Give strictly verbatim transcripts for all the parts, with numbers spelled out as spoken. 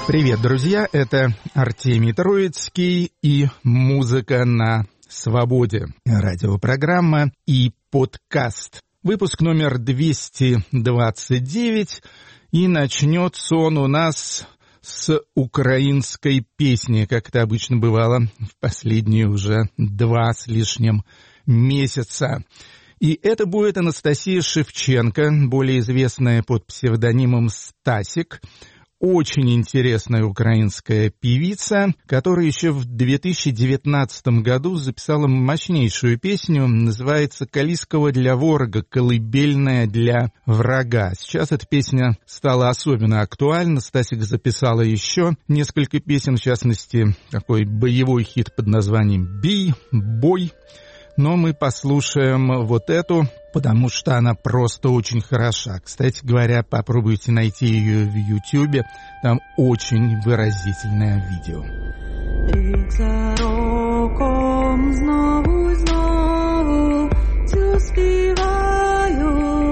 Привет, друзья! Это Артемий Троицкий и «Музыка на свободе». Радиопрограмма и подкаст. Выпуск номер двести двадцать девять. И начнется он у нас с украинской песни, как это обычно бывало в последние уже два с лишним месяца. И это будет Анастасия Шевченко, более известная под псевдонимом Стасик. Очень интересная украинская певица, которая еще в две тысячи девятнадцатом году записала мощнейшую песню, называется «Калискова для ворога, колыбельная для врага». Сейчас эта песня стала особенно актуальна. Стасик записала еще несколько песен, в частности, такой боевой хит под названием «Бий», «Бой». Но мы послушаем вот эту, потому что она просто очень хороша. Кстати говоря, попробуйте найти ее в Ютьюбе, там очень выразительное видео. Рік за роком знову, знову цю співаю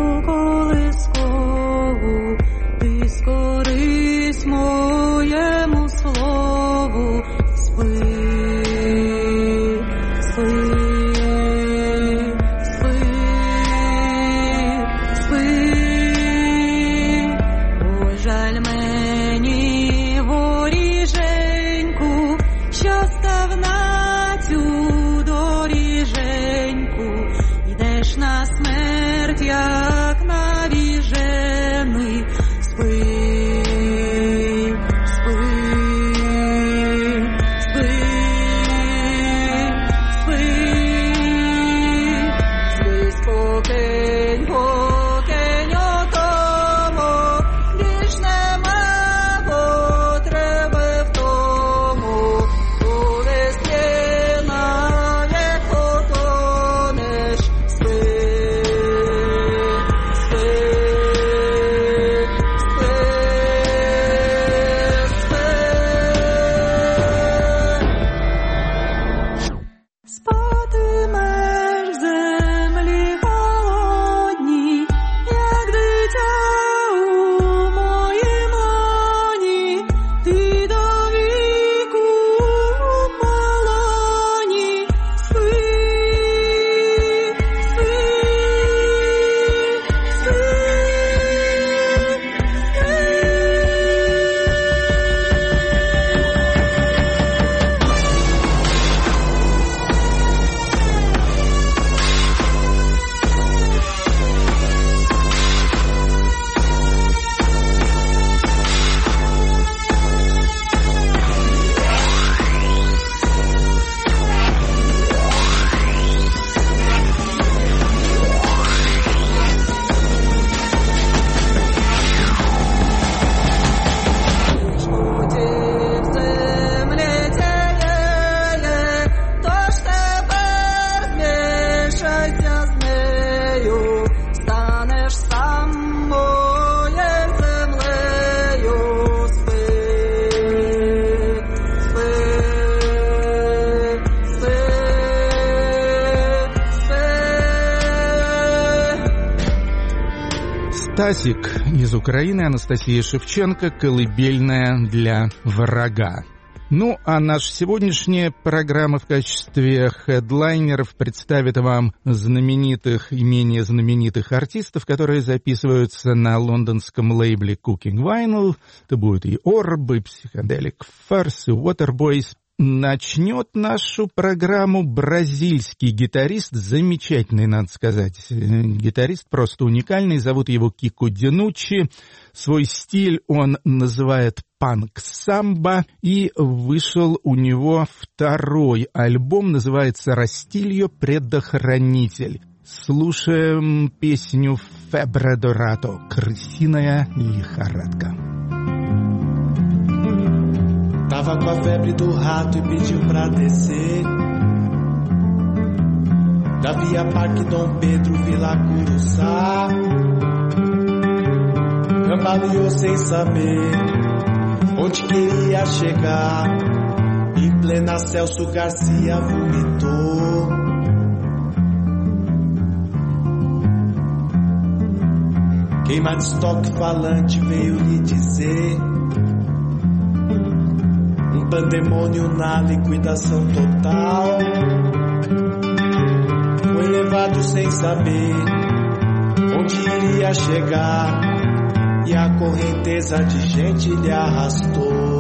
колискову. Ти скорись моєму слову, спи, спи. Як навіжений, спи, спи, спи, спи, спи, спокій, покинь отому, більш нема потреби в тому, коли стіна, як потонеш, спи. Стасик из Украины, Анастасия Шевченко, «Колыбельная для врага». Ну, а наша сегодняшняя программа в качестве хедлайнеров представит вам знаменитых и менее знаменитых артистов, которые записываются на лондонском лейбле Cooking Vinyl. Это будут и Orb, и Psychedelic Furs, и Waterboys. Начнет нашу программу бразильский гитарист, замечательный, надо сказать, гитарист, просто уникальный, зовут его Кико Динуччи. Свой стиль он называет панк-самбо, и вышел у него второй альбом, называется «Растильо предохранитель». Слушаем песню «Фебре Дорато» — «Крысиная лихорадка». Tava com a febre do rato e pediu pra descer da Via Parque Dom Pedro, Vila Curuçá. Cambaleou sem saber onde queria chegar. Em plena Celso Garcia vomitou. Queima de estoque falante veio lhe dizer: pandemônio na liquidação total. Foi levado sem saber onde iria chegar, e a correnteza de gente lhe arrastou.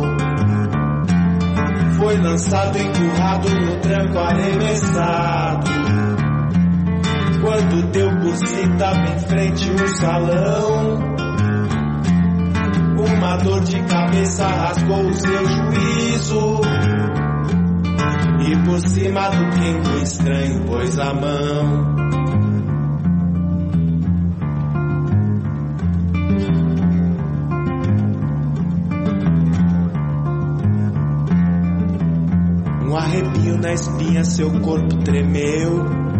Foi lançado, empurrado no tranco arremessado, quando deu por si tava em frente um salão. Uma dor de cabeça rasgou o seu juízo, e por cima do quinto estranho pôs a mão. Um arrepio na espinha, seu corpo tremeu,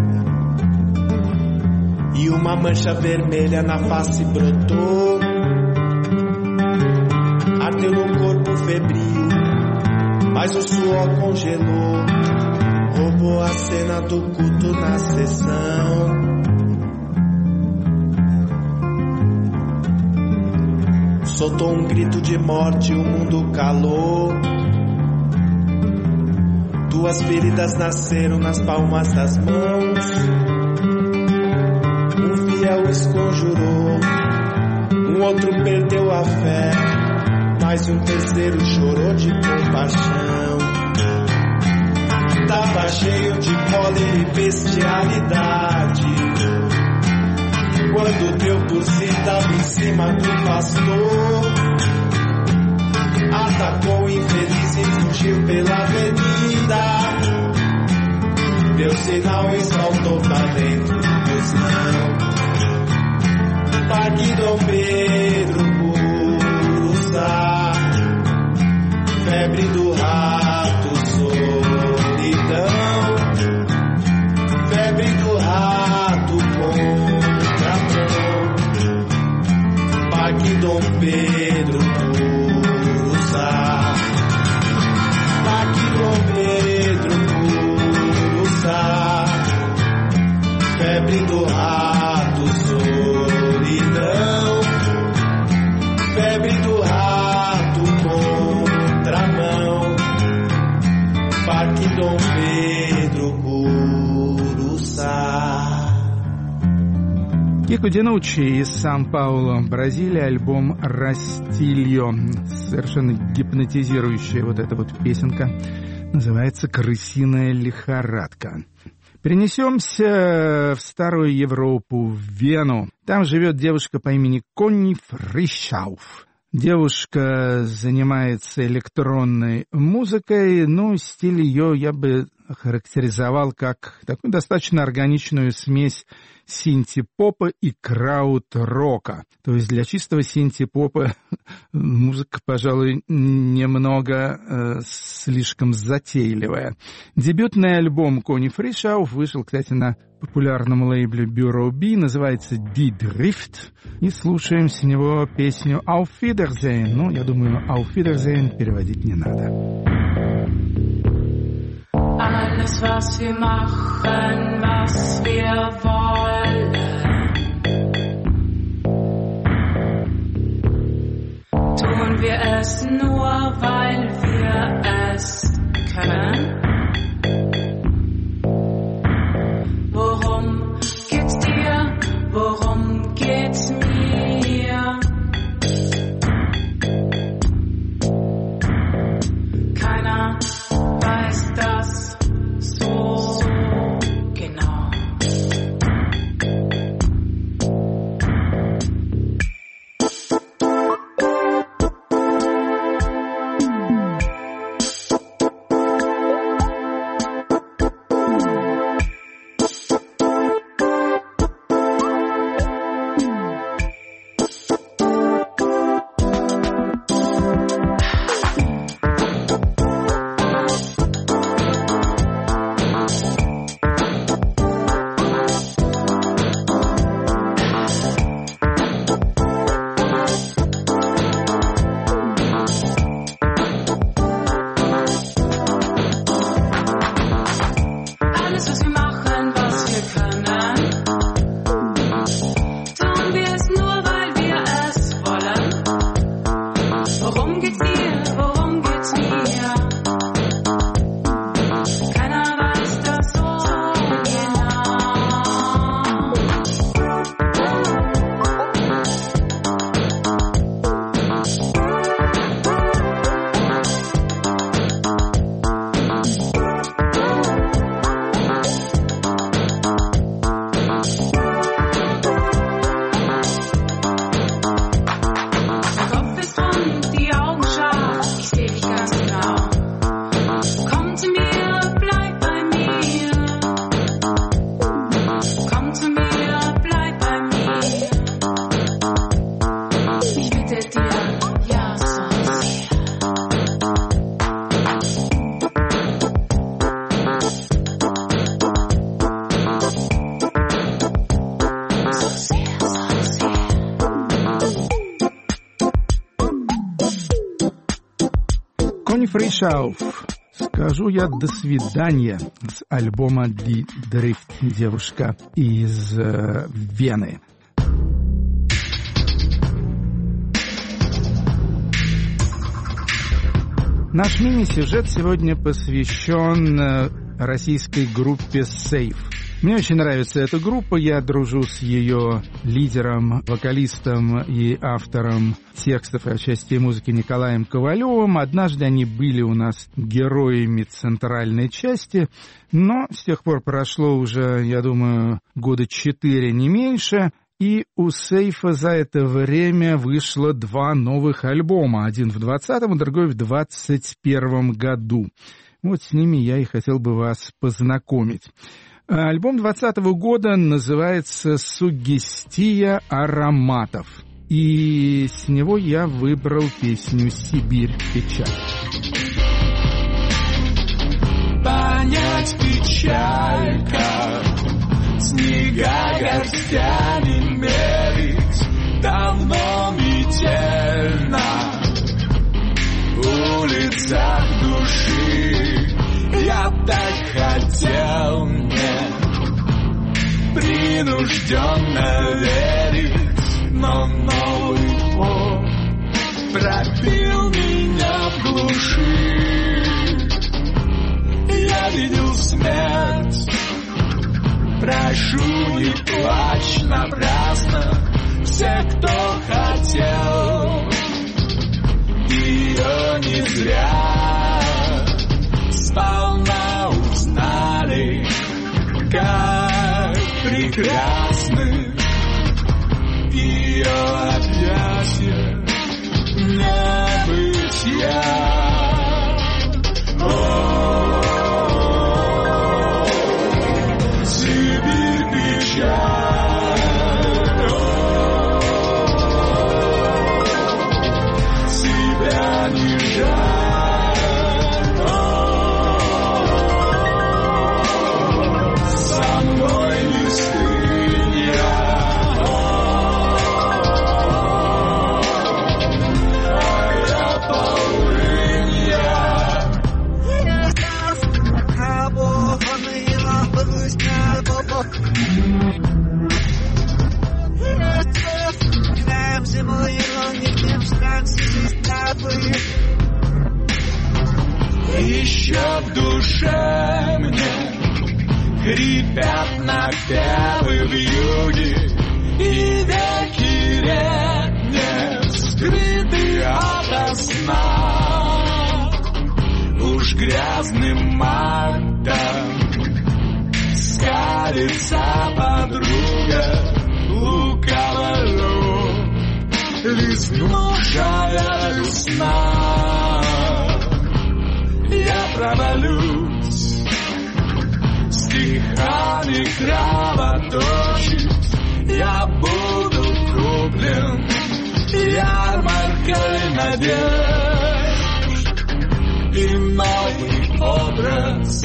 e uma mancha vermelha na face brotou. Ardeu no corpo febril, mas o suor congelou. Roubou a cena do culto na sessão. Soltou um grito de morte, o mundo calou. Duas feridas nasceram nas palmas das mãos. Um fiel esconjurou, um outro perdeu a fé, mas um terceiro chorou de compaixão. Tava cheio de cólera e bestialidade, quando deu por si tava em cima do pastor. Atacou o infeliz e fugiu pela avenida. Deu sinal e saltou pra dentro do busão. Pague Dom Pedro por usar febre do rato, solidão. Febre do rato contra a mão. Pague Dom Pedro por usar. Pague Dom Pedro por usar febre do rato, solidão. Febre do rato contra a mão. Parque Dom Pedro Curuçá. Кико Динуччи из Сан-Пауло, Бразилия, альбом «Растильо». Совершенно гипнотизирующая вот эта вот песенка. Называется «Крысиная лихорадка». Перенесемся в Старую Европу, в Вену. Там живет девушка по имени Конни Фришауф. Девушка занимается электронной музыкой, но стиль ее я бы характеризовал как такую достаточно органичную смесь синти-попа и крауд-рока. То есть для чистого синти-попа музыка, пожалуй, немного э, слишком затейливая. Дебютный альбом Конни Фришауф вышел, кстати, на популярном лейбле Bureau B, называется Die Drift. И слушаем с него песню Auf Wiedersehen. Ну, я думаю, Auf Wiedersehen переводить не надо. Alles, was wir machen, was wir wollen, tun wir es nur, weil wir es können. Worum geht's dir? Worum geht's mir? Keiner weiß das so genau. Фришауф. Скажу я до свидания с альбома «Die Drift», девушка из э, Вены. Наш мини-сюжет сегодня посвящен э, российской группе «Сейф». Мне очень нравится эта группа, я дружу с ее лидером, вокалистом и автором текстов и отчасти музыки Николаем Ковалевым. Однажды они были у нас героями центральной части, но с тех пор прошло уже, я думаю, года четыре, не меньше, и у «Сейфа» за это время вышло два новых альбома, один в двадцатом, другой в двадцать первом году. Вот с ними я и хотел бы вас познакомить. Альбом двадцатого года называется «Суггестия ароматов», и с него я выбрал песню «Сибирь печаль». Понять печаль, как снега горстями мерить, давно метельно в улицах души. Я так хотел мне принужденно верить, но новый пот пропил меня в глуши. Я видел смерть, прошу, не плачь напрасно. Все, кто хотел, ее не зря сполна узнали, как прекрасны ее объятия небытия. О, Сибирь печаль, себя не жаль. Еще в душе мне хрипят напевы вьюги, и веки редне скрыты ото сна. Уж грязным матом скалится подруга лукавого, лизнувшая весна. Я провалюсь, стихами кровоточить, я буду куплен ярмаркой надежд, и новый образ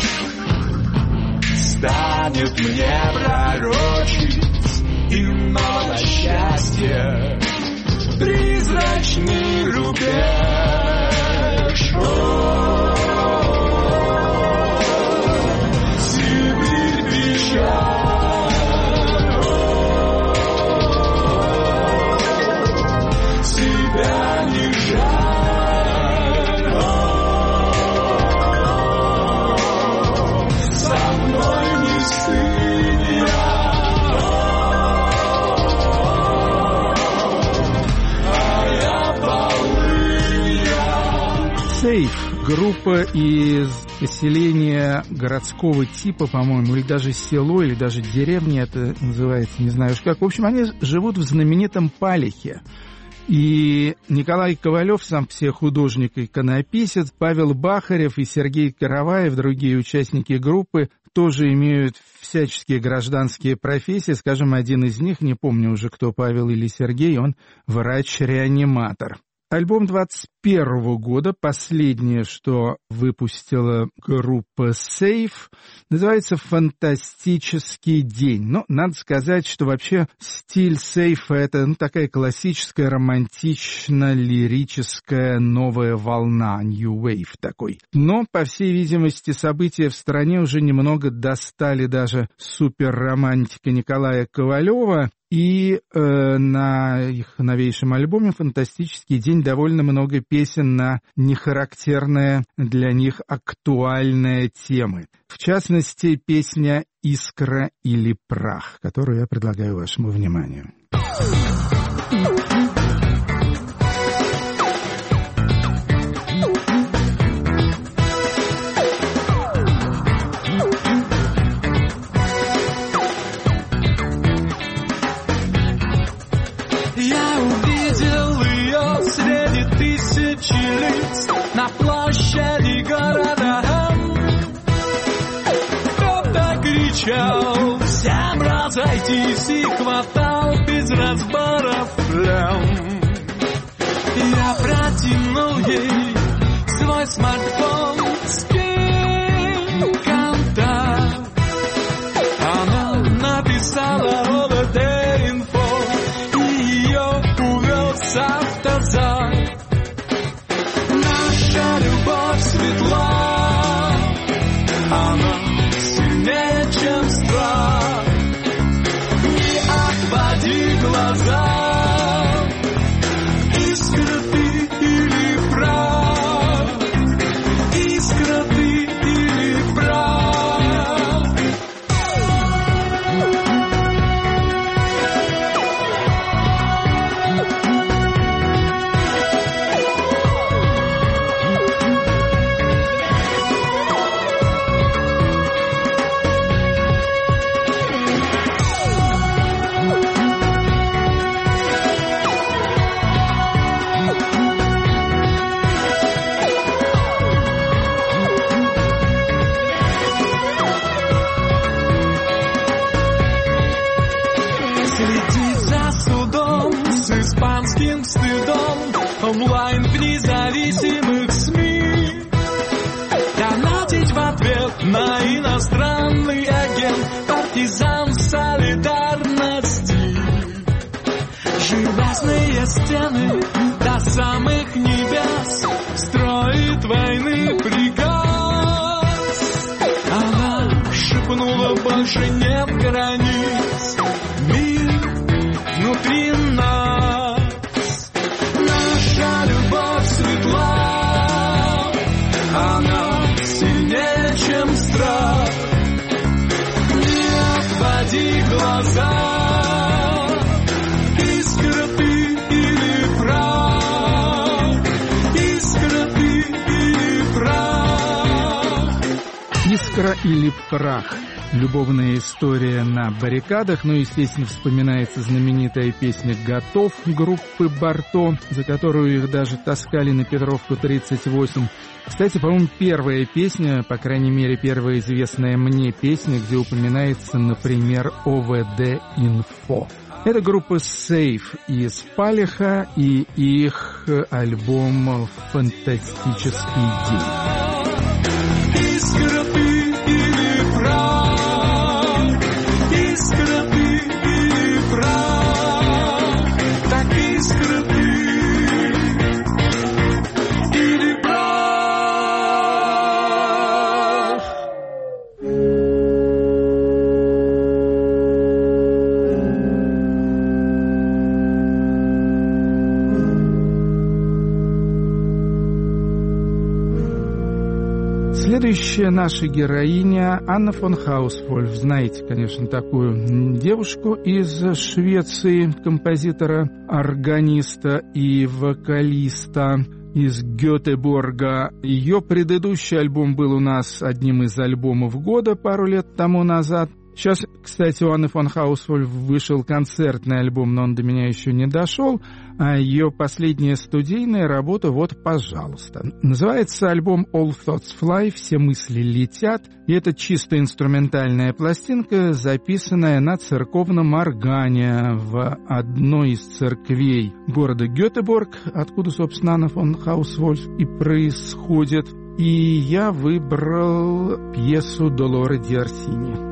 станет мне пророчить иного счастья призрачный рубеж. О, Сибирь печаль, себя не жаль. Со мной не стынь я, а я полынья. «Сейф» — группа из поселения городского типа, по-моему, или даже село, или даже деревня это называется, не знаю уж как. В общем, они живут в знаменитом Палихе. И Николай Ковалев, сам все художник и иконописец, Павел Бахарев и Сергей Караваев, другие участники группы, тоже имеют всяческие гражданские профессии. Скажем, один из них, не помню уже, кто, Павел или Сергей, он врач-реаниматор. альбом двадцать первого года, последнее, что выпустила группа Сейф, называется «Фантастический день». Но надо сказать, что вообще стиль Сейфа — это ну, такая классическая, романтично-лирическая новая волна, New Wave такой. Но, по всей видимости, события в стране уже немного достали даже суперромантика Николая Ковалева, и э, на их новейшем альбоме «Фантастический день» довольно много песен на нехарактерные для них актуальные темы. В частности, песня «Искра или прах», которую я предлагаю вашему вниманию. На площади города кто-то кричал: всем разойтись, и хватал без разборов плям. Я протянул ей свой смартфон, скинь контакт. Она написала ОВД-инфо, и ее увел с автозак. Любовь светла, она сильнее, чем страх. Не отводи глаза, искра ты или прах, искра ты или прах. Испанским стыдом онлайн в независимых СМИ, донатить в ответ на иностранный агент, партизан солидарности. Железные стены до самых небес строит войны приказ. Она шепнула: больше нет границ, мир внутри нас. Наша любовь светла, она сильнее, чем страх. Не отводи глаза, искра ты или прах, искра ты или прах. «Искра или прах» — любовная история на баррикадах. Ну, естественно, вспоминается знаменитая песня «Готов» группы «Барто», за которую их даже таскали на Петровку тридцать восемь. Кстати, по-моему, первая песня, по крайней мере, первая известная мне песня, где упоминается, например, ОВД-инфо. Это группа Сейф из Палиха и их альбом «Фантастический день». Искра ты или прах, искра ты или прах, так искра ты или прах. Следующая наша героиня Анна фон Хаусвольф. Знаете, конечно, такую девушку из Швеции, композитора, органиста и вокалиста из Гетеборга. Ее предыдущий альбом был у нас одним из альбомов года пару лет тому назад. Сейчас, кстати, у Анны фон Хаусвольф вышел концертный альбом, но он до меня еще не дошел, а ее последняя студийная работа вот, пожалуйста. Называется альбом «All Thoughts Fly», «Все мысли летят», и это чисто инструментальная пластинка, записанная на церковном органе в одной из церквей города Гетеборг, откуда, собственно, Анна фон Хаусвольф и происходит. И я выбрал пьесу Долоре ди Орсини.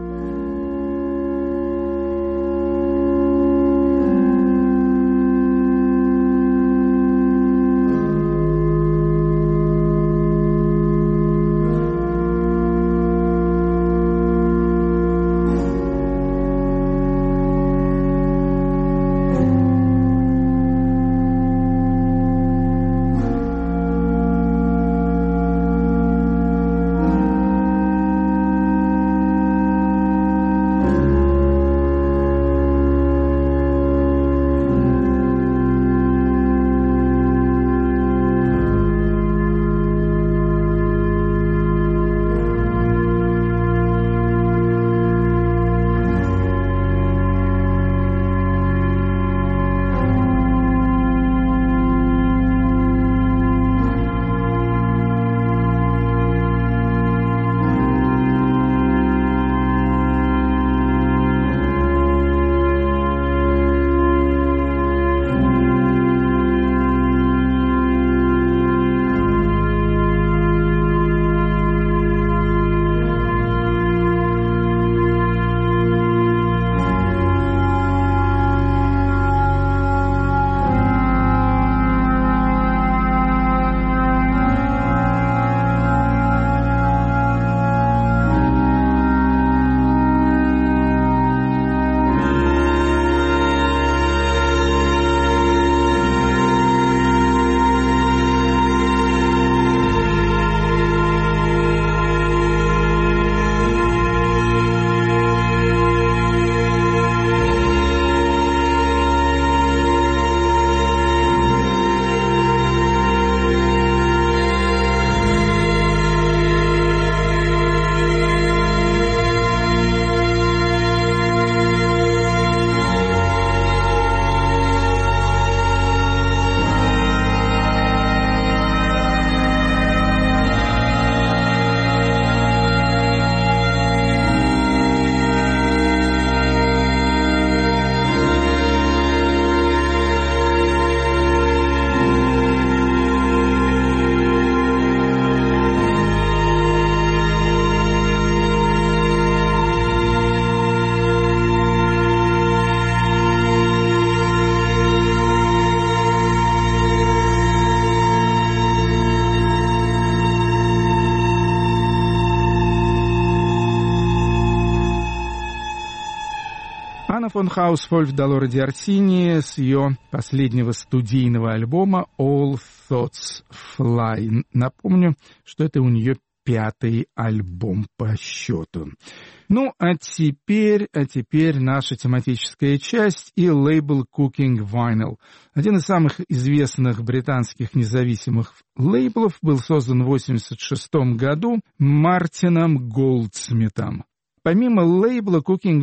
фон Хаусвольф Долоре ди Орсини с ее последнего студийного альбома «All Thoughts Fly». Напомню, что это у нее пятый альбом по счету. Ну, а теперь, а теперь наша тематическая часть и лейбл Cooking Vinyl. Один из самых известных британских независимых лейблов был создан в восемьдесят шестом году Мартином Голдсмитом. Помимо лейбла, Cooking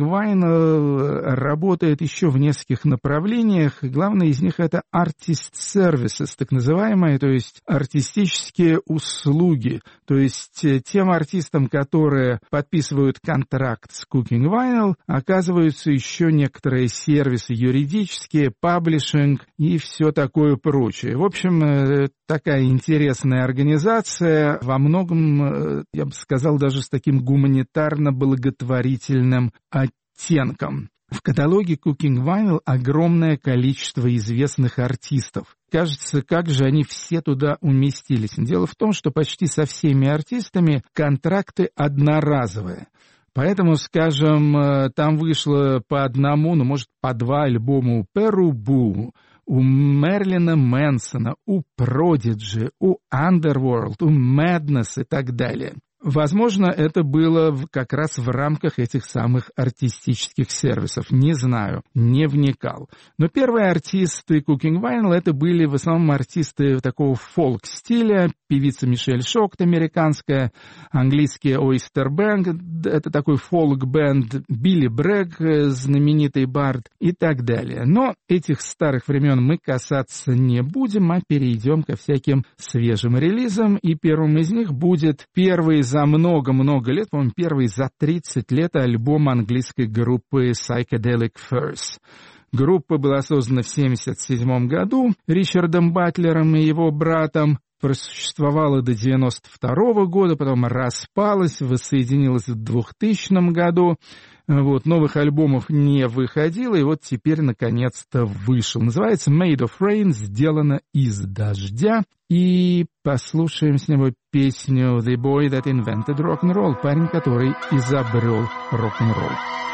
Vinyl работает еще в нескольких направлениях. Главное из них — это Artist Services, так называемые, то есть артистические услуги. То есть тем артистам, которые подписывают контракт с Cooking Vinyl, оказываются еще некоторые сервисы юридические, паблишинг и все такое прочее. В общем, такая интересная организация, во многом, я бы сказал, даже с таким гуманитарно-благотворительным оттенком. В каталоге Cooking Vinyl огромное количество известных артистов. Кажется, как же они все туда уместились. Дело в том, что почти со всеми артистами контракты одноразовые. Поэтому, скажем, там вышло по одному, ну, может, по два альбома у Перубу, у Мерлина Мэнсона, у Продиджи, у Underworld, у Madness и так далее. возможно, это было в, как раз в рамках этих самых артистических сервисов. Не знаю, не вникал. Но первые артисты Cooking Vinyl это были в основном артисты такого фолк-стиля. Певица Мишель Шокт, американская, английский Oyster Band, это такой фолк-бенд, Билли Брэгг, знаменитый бард и так далее. Но этих старых времен мы касаться не будем, а перейдем ко всяким свежим релизам. И первым из них будет первый за много-много лет, по-моему, первый за тридцать лет альбом английской группы Psychedelic Furs. Группа была создана в семьдесят седьмом году Ричардом Батлером и его братом. Просуществовала до девяносто второго года, потом распалась, воссоединилась в двухтысячном году. Вот, новых альбомов не выходило, и вот теперь наконец-то вышел. Называется «Made of Rain», сделано из дождя. И послушаем с него песню «The Boy That Invented Rock'n'Roll», парень, который изобрел рок-н-ролл.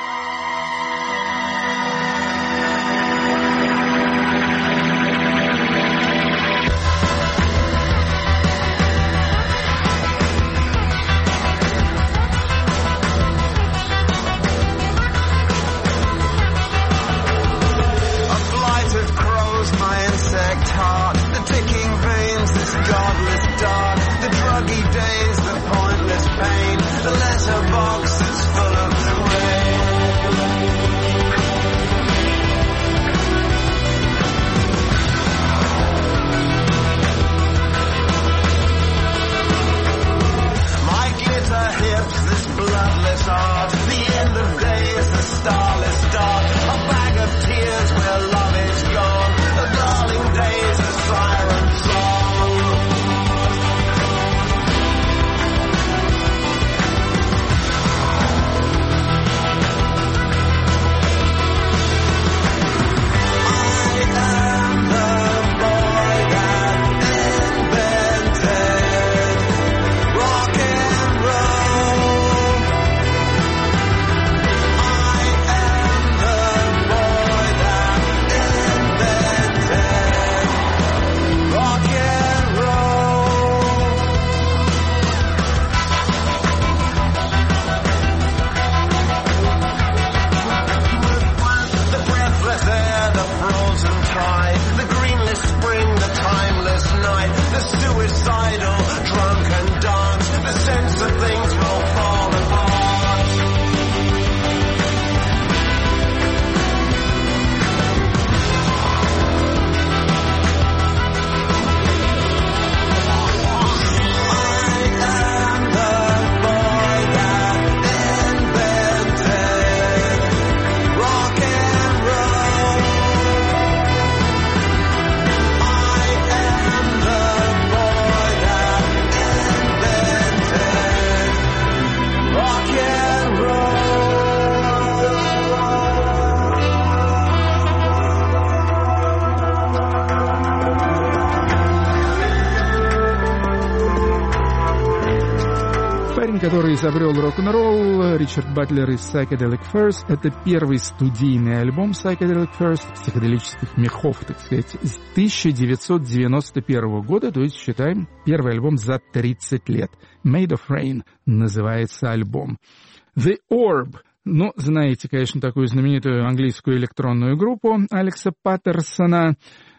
Который изобрел рок-н-ролл, Ричард Батлер из Psychedelic Furs. Это первый студийный альбом Psychedelic Furs, психоделических мехов, так сказать, с тысяча девятьсот девяносто первого года, то есть, считаем, первый альбом за тридцать лет. Made of Rain называется альбом. The Orb. Ну, знаете, конечно, такую знаменитую английскую электронную группу Алекса Паттерсона.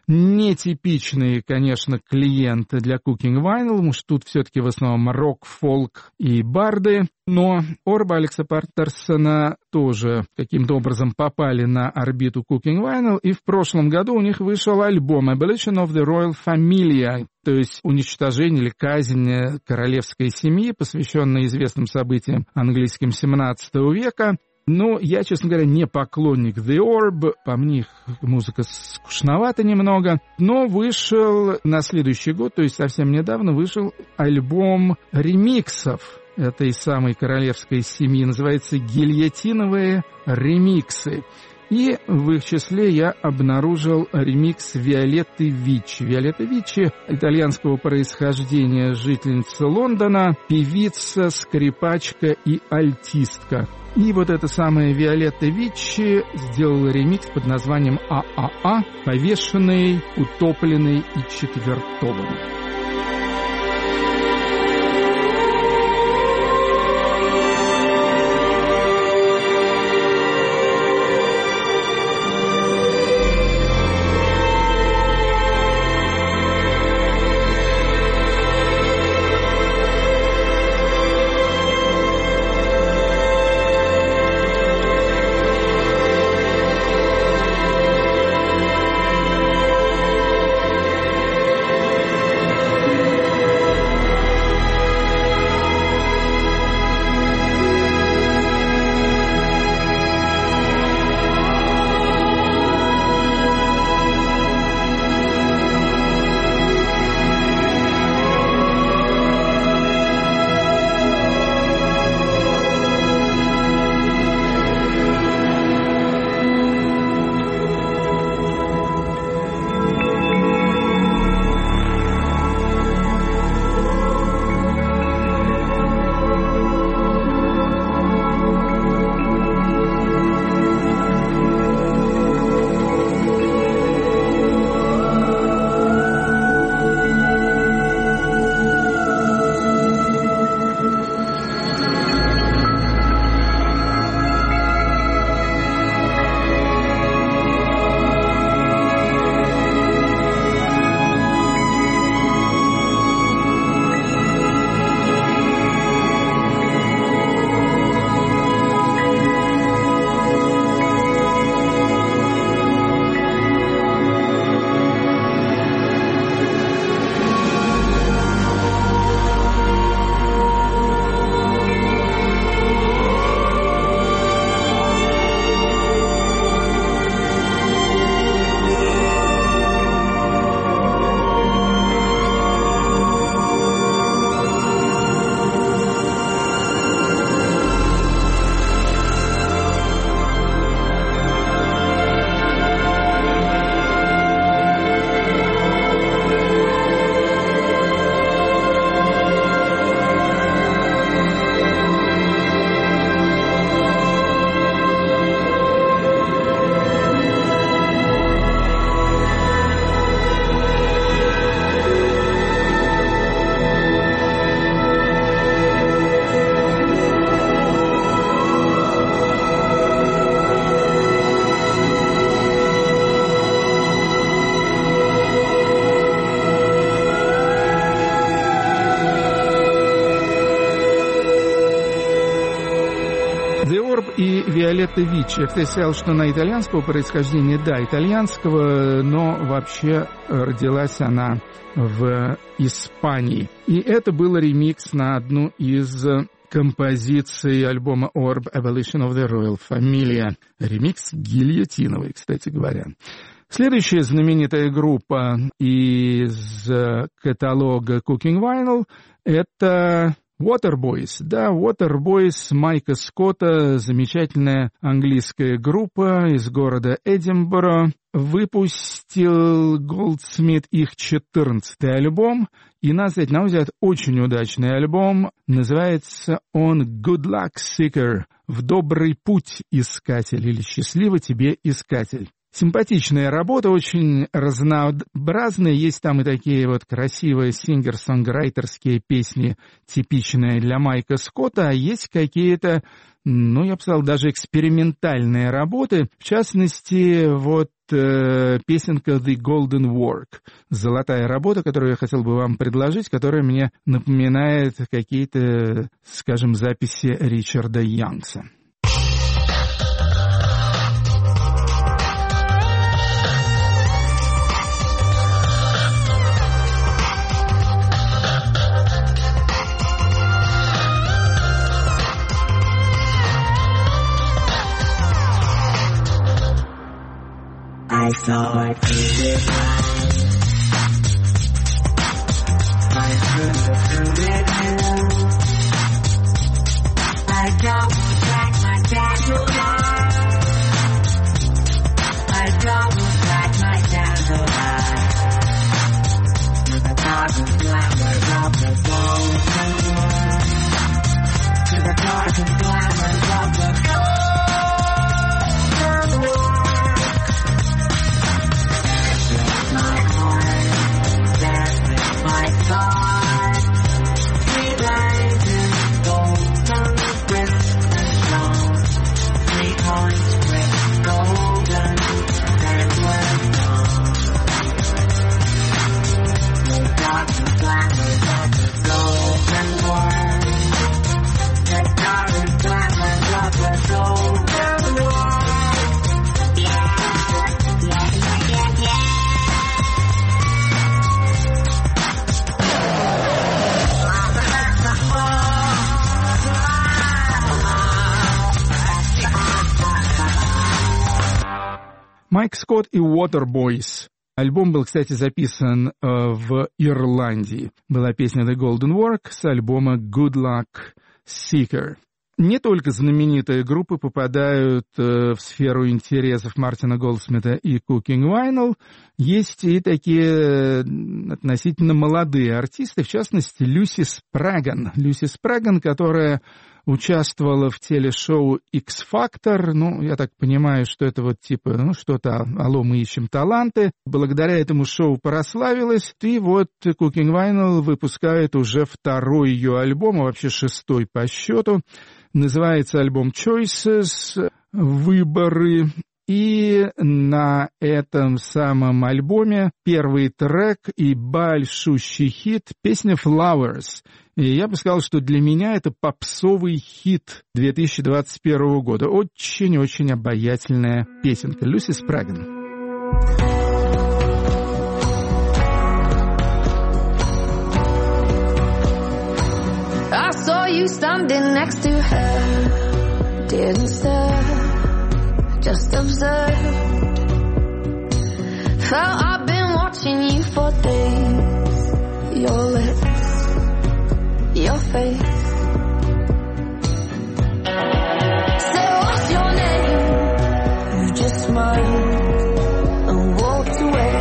Нетипичный, конечно, клиент для Cooking Vinyl, потому что тут все-таки в основном рок, фолк и барды. Но Орба Алекса Паттерсона тоже каким-то образом попали на орбиту Cooking Vinyl, и в прошлом году у них вышел альбом Abolition of the Royal Family, то есть уничтожение или казнь королевской семьи, посвященная известным событиям английским семнадцатого века. Но я, честно говоря, не поклонник The Orb, по мне их музыка скучновата немного, но вышел на следующий год, то есть совсем недавно, вышел альбом ремиксов этой самой королевской семьи, называется «Гильотиновые ремиксы». И в их числе я обнаружил ремикс Виолетты Вичи. Виолетта Вичи — итальянского происхождения, жительница Лондона, певица, скрипачка и альтистка. И вот эта самая Виолетта Вичи сделала ремикс под названием «ААА», повешенный, утопленный и четвертованный. и Виолетта Вичи. Я, кстати, сказал, что она итальянского происхождения. Да, итальянского, но вообще родилась она в Испании. И это был ремикс на одну из композиций альбома Orb Evolution of the Royal Familia. Ремикс гильотиновый, кстати говоря. Следующая знаменитая группа из каталога Cooking Vinyl — это Waterboys. Да, Waterboys Майка Скотта, замечательная английская группа из города Эдинборо. Выпустил Goldsmith их четырнадцатый альбом. И, надо сказать, на мой взгляд, очень удачный альбом. Называется он Good Luck Seeker. В добрый путь, искатель, или счастливо тебе, искатель. Симпатичная работа, очень разнообразная. Есть там и такие вот красивые сингер-сонграйтерские песни, типичные для Майка Скотта, а есть какие-то, ну, я бы сказал, даже экспериментальные работы. В частности, вот э, песенка «The Golden Work». Золотая работа, которую я хотел бы вам предложить, которая мне напоминает какие-то, скажем, записи Ричарда Янгса. I saw it through his eyes. I heard the through it too. I double back my dazzle eye. I double back my dazzle eye. To the dark and glamour of the golden world. To the dark and glamour of the golden world. My heart, that's with my thought. Three lines in golden with and stone. Three coins with golden and with gold. The dark and glamour of the golden world. The dark and glamour of the golden world. Yeah, yeah, yeah, yeah, yeah. Майк Скотт и Waterboys. Альбом был, кстати, записан э, в Ирландии. Была песня The Golden Work с альбома Good Luck Seeker. Не только знаменитые группы попадают э, в сферу интересов Мартина Голдсмита и Cooking Vinyl. Есть и такие относительно молодые артисты, в частности, Люси Спраган. Люси Спраган, которая участвовала в телешоу X-Factor. Ну, я так понимаю, что это вот типа, ну, что-то «Алло, мы ищем таланты». Благодаря этому шоу прославилась. И вот Cooking Vinyl выпускает уже второй ее альбом, а вообще шестой по счету. Называется альбом Choices, выборы. И на этом самом альбоме первый трек и большущий хит — песня Flowers. И я бы сказал, что для меня это попсовый хит две тысячи двадцать первого года. Очень-очень обаятельная песенка. Люси Спраган. I saw you standing next to her, didn't stare, just observed. Felt I've been watching you for days, your lips, your face. Say what's your name, you just smiled and walked away.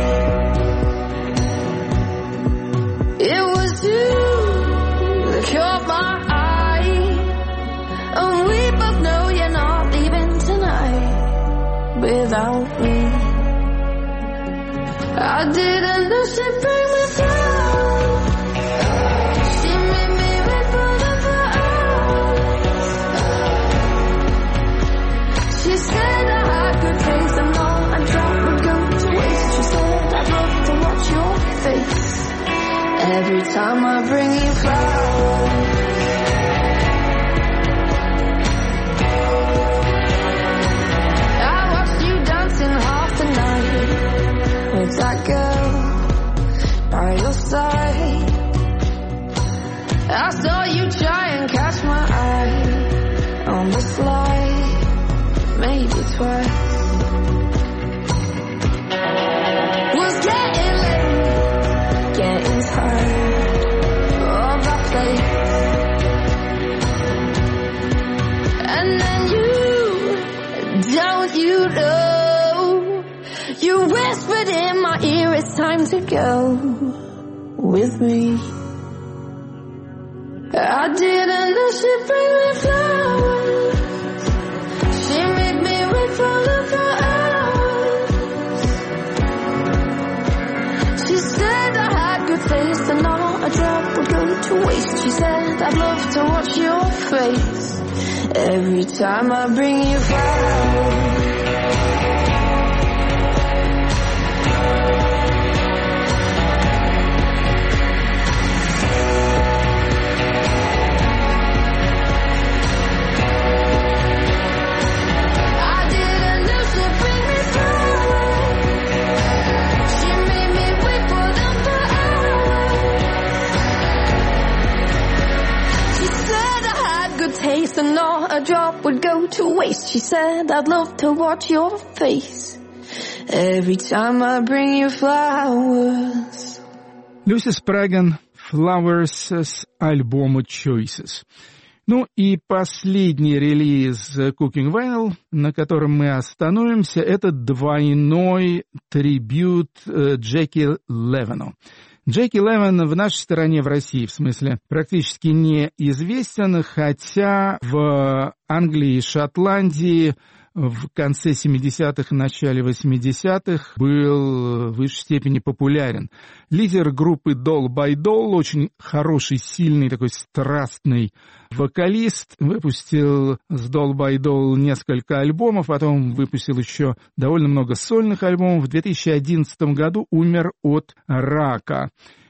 It was you caught my eye, and we both know you're not leaving tonight without me. I didn't know she'd bring me down. She made me wait for the eyes. She said I could taste them all and time would go to waste. She said I'd love to watch your face every time I bring you flowers. with that girl by your side. I saw you try and catch my eye on the slide, maybe twice. Was getting late, getting tired of that place. And then you, don't you know, you whispered in my ear, it's time to go with me. I didn't know she'd bring me flowers. She made me wait for her for hours. She said I had good taste and not a drop would go to waste. She said I'd love to watch your face every time I bring you flowers. Taste and not a drop would go to waste. She said I'd love to watch your face every time I bring you flowers. Люси Спрэган, Flowers с альбома Choices. Ну и последний релиз Cooking Vinyl, на котором мы остановимся, это двойной трибют Джеки Левену. Джеки Левен в нашей стране, в России, в смысле, практически неизвестен, хотя в Англии и Шотландии в конце семидесятых, начале восьмидесятых был в высшей степени популярен. Лидер группы Doll by Doll, очень хороший, сильный, такой страстный вокалист, выпустил с Doll by Doll несколько альбомов, потом выпустил еще довольно много сольных альбомов. В две тысячи одиннадцатом году умер от рака.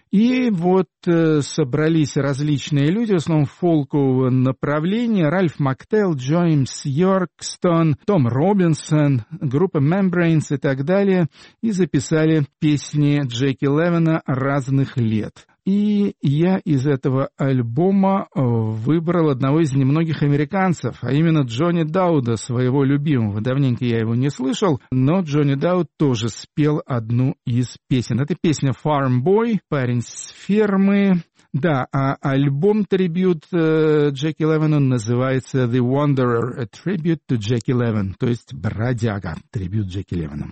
И вот э, собрались различные люди, в основном фолкового направления: Ральф Мактел, Джеймс Йоркстон, Том Робинсон, группа Membranes и так далее, и записали песни Джеки Левена разных лет. И я из этого альбома выбрал одного из немногих американцев, а именно Джонни Дауда, своего любимого. Давненько я его не слышал, но Джонни Дауд тоже спел одну из песен. Это песня «Farm Boy», парень с фермы. Да, а альбом-трибют э, Джеки Левену называется «The Wanderer», a tribute to Jackie Levin, то есть «Бродяга», трибют Джеки Левену.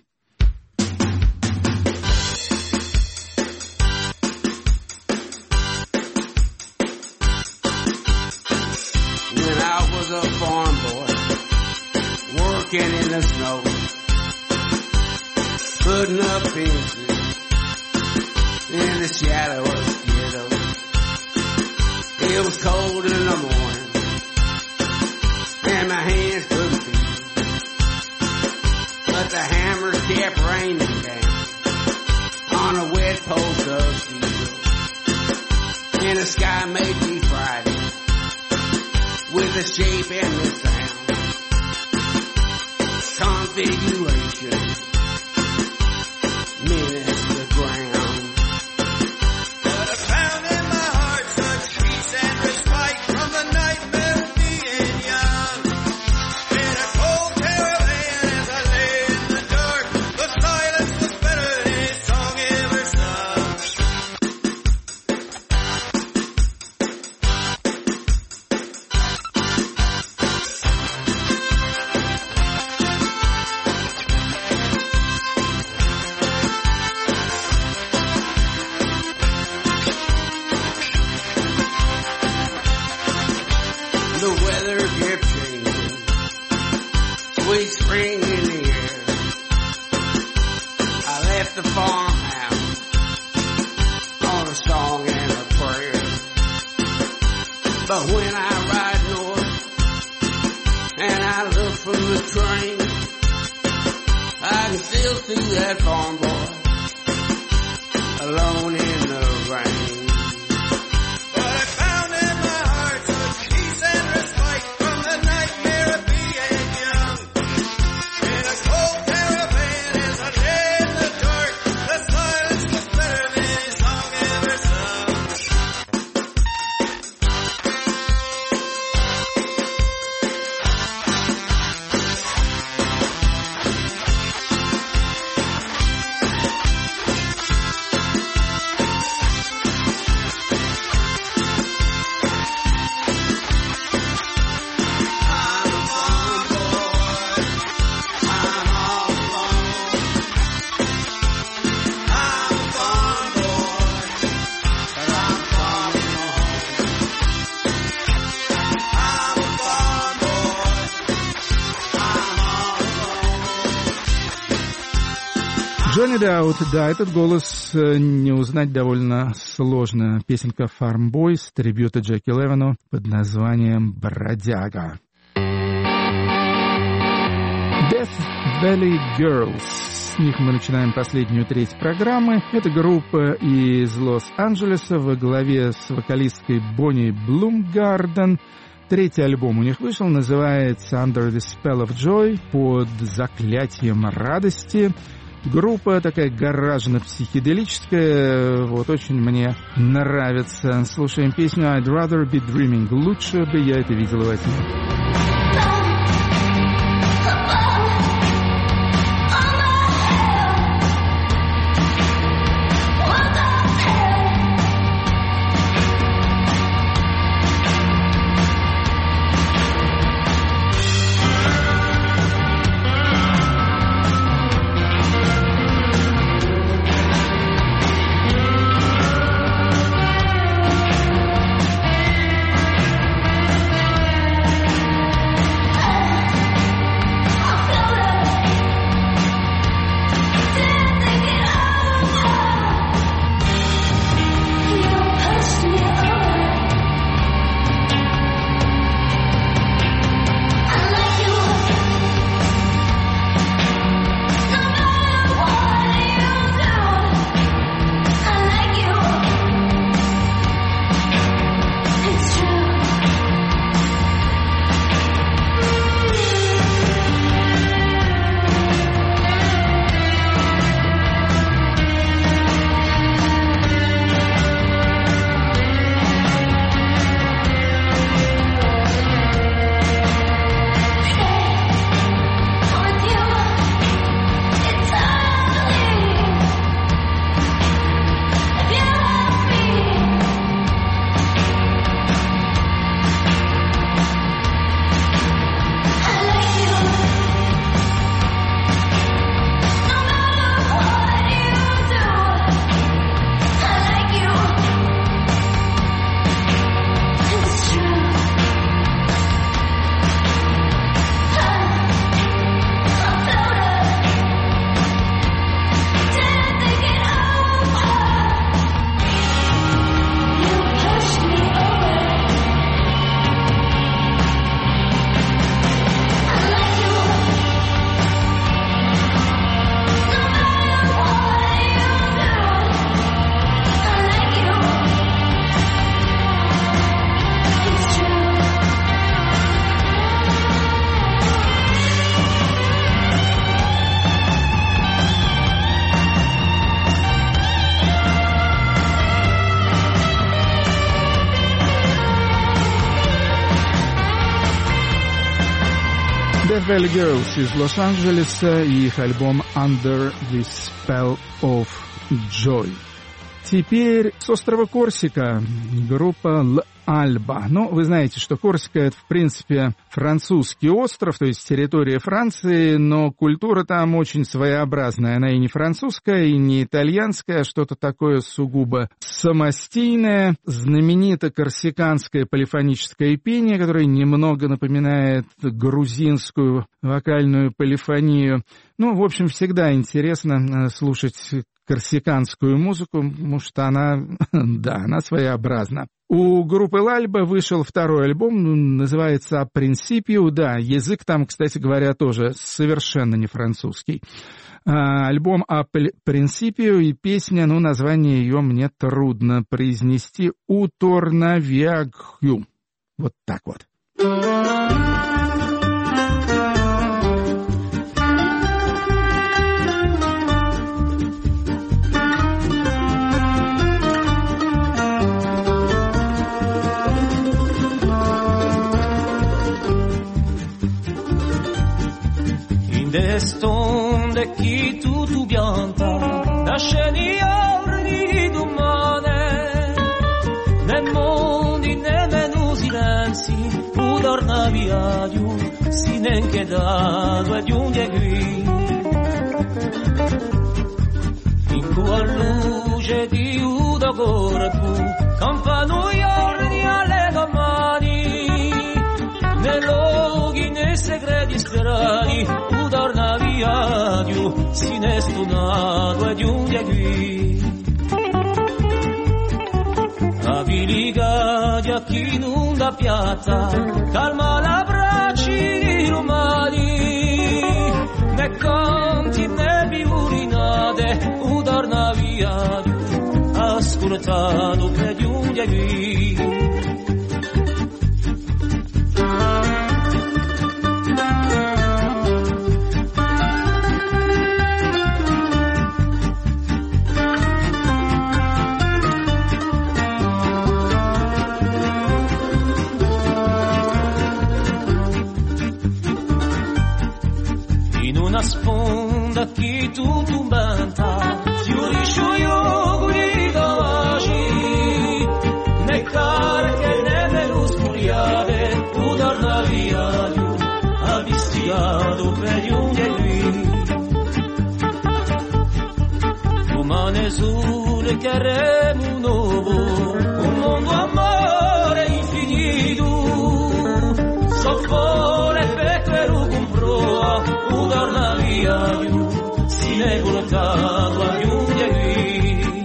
A farm boy working in the snow, putting up fences in the shadow of the ghetto. It was cold in the morning and my hands couldn't feel, but the hammers kept raining down on a wet post of steel, and the sky made me frightened with the shape and the sound, configuration, menace the ground. But I found in my heart such peace and respite from the nightmare of being young. In a cold caravan as I lay in the dark, the silence was better than any song ever sung. The weather kept changing, sweet spring in the air. I left the farmhouse on a song and a prayer. But when I ride north and I look from the train, I can still see that farm boy alone in the rain. The Джонни Даут, да, этот голос не узнать довольно сложно. Песенка Farm Boys, трибьюта Джеки Левину под названием «Бродяга». Death Valley Girls. С них мы начинаем последнюю треть программы. Это группа из Лос-Анджелеса во главе с вокалисткой Бонни Блумгарден. Третий альбом у них вышел, называется Under the Spell of Joy, под заклятием радости. Группа такая гаражно-психоделическая, вот очень мне нравится. Слушаем песню I'd Rather Be Dreaming. Лучше бы я это видел во сне. Death Valley Girls из Лос-Анджелеса и их альбом Under the Spell of Joy. Теперь с острова Корсика группа L'Alba. Ну, вы знаете, что Корсика — это, в принципе, французский остров, то есть территория Франции, но культура там очень своеобразная. Она и не французская, и не итальянская, а что-то такое сугубо самостийное. Знаменито корсиканское полифоническое пение, которое немного напоминает грузинскую вокальную полифонию. Ну, в общем, всегда интересно слушать корсиканскую музыку, потому что она, да, она своеобразна. У группы L'Alba вышел второй альбом, называется «Принципио». Да, язык там, кстати говоря, тоже совершенно не французский. А, альбом «А Принципио» и песня, ну, название ее мне трудно произнести, «У Торнавиагью». Вот так вот. D'estonde chi tu tu pianta nasce di giorni domani nei mondi nemmeno silenzi tu torna via giù si neanche da due giunge qui in tua luce di uda corpo campano giorni alle domani nei luoghi nei segreti strani torna via giù viaggio, si ne stonato e di un dia qui. A viligati a chi non da piazza, calma la bracci romani, ne canti ne biurinate, udarna viaggio, ascoltato per di un dia qui. Sponda chi tu tu banta, fiorisce io guida vagi, ne carche ne velus curiade, tu darna via, avvistiato per gli unghi. Umane sole che remu nuovo, un mondo amore infinito, soffore per quello comprò, udarna via, si ne portato a giungere qui.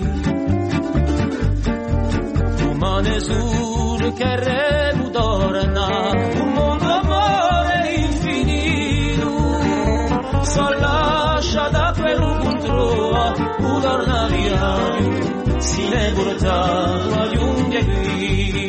Umane sole che remu d'orna, un mondo amore infinito, so lascia da quello comprò, udarna via, si ne portato a giungere qui.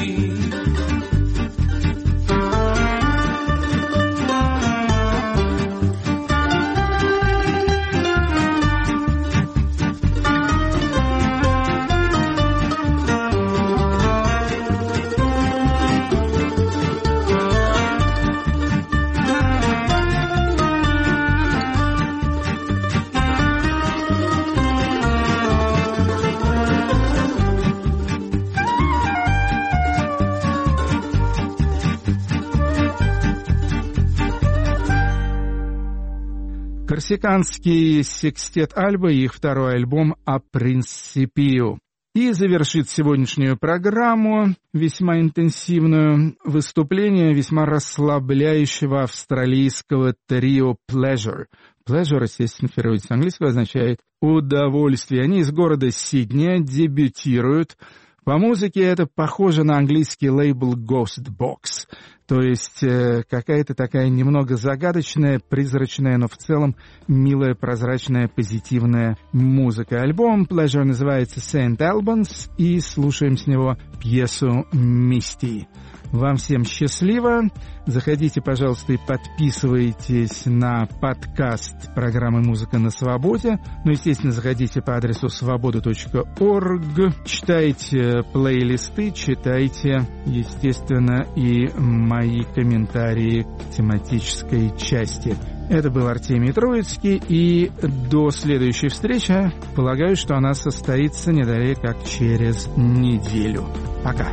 Корсиканский секстет Альба и их второй альбом «А принципио». И завершит сегодняшнюю программу, весьма интенсивную, выступление весьма расслабляющего австралийского трио Pleasure. Pleasure, естественно, в переводе с английского означает «удовольствие». Они из города Сиднея дебютируют. По музыке это похоже на английский лейбл Ghost Box, то есть э, какая-то такая немного загадочная, призрачная, но в целом милая, прозрачная, позитивная музыка. Альбом Pleasure называется Saint Albans, и слушаем с него пьесу «Misty». Вам всем счастливо. Заходите, пожалуйста, и подписывайтесь на подкаст программы «Музыка на свободе». Ну, естественно, заходите по адресу свобода точка орг. Читайте плейлисты, читайте, естественно, и мои комментарии к тематической части. Это был Артемий Троицкий, и до следующей встречи, полагаю, что она состоится не далее, как через неделю. Пока.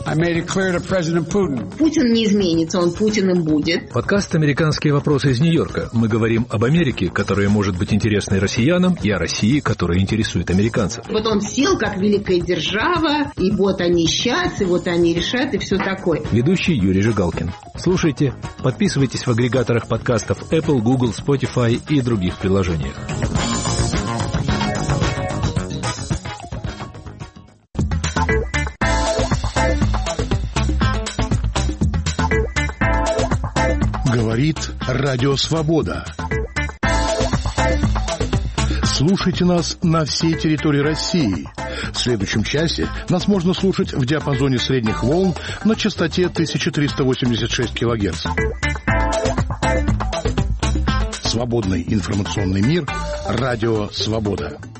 I made it clear to President Putin. Путин не изменится, он Путиным будет. Подкаст «Американские вопросы» из Нью-Йорка. Мы говорим об Америке, которая может быть интересной россиянам, и о России, которая интересует американцев. Вот он сел как великая держава, и вот они сейчас, и вот они решат, и все такое. Ведущий Юрий Жигалкин. Слушайте, подписывайтесь в агрегаторах подкастов Apple, Google, Spotify и других приложениях. Говорит Радио Свобода. Слушайте нас на всей территории России. В следующем часе нас можно слушать в диапазоне средних волн на частоте тысяча триста восемьдесят шесть килогерц. Свободный информационный мир. Радио Свобода.